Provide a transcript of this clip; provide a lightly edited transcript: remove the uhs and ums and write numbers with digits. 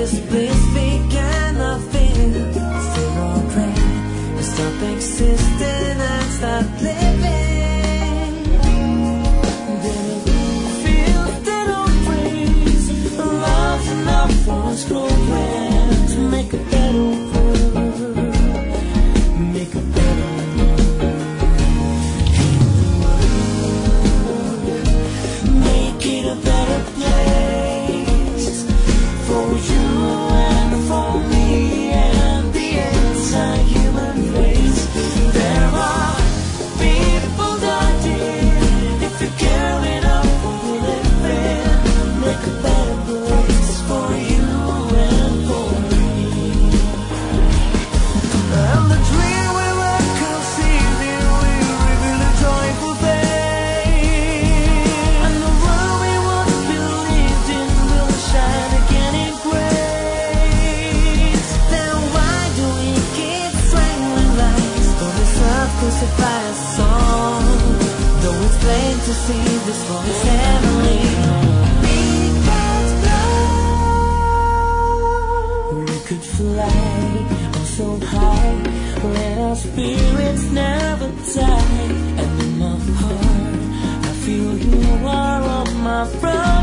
this bliss began, I feel zero dread. Stop existing and start living. Then it feels that I'll praise love enough for us growing to make a better world, make a better world, make it a better place for you and for me and the entire human race. There are people dying. If you care enough for living, make a better place for you and for me. And the dream we were conceiving will reveal a joyful day, and the world we once believed in will shine again in grace. Then why do we keep strangling lights for this earth crucify a song? Though it's plain to see this world is heavenly, we can't fly. We could fly oh so high, let our spirits never die. And in my heart I feel you are all my friends.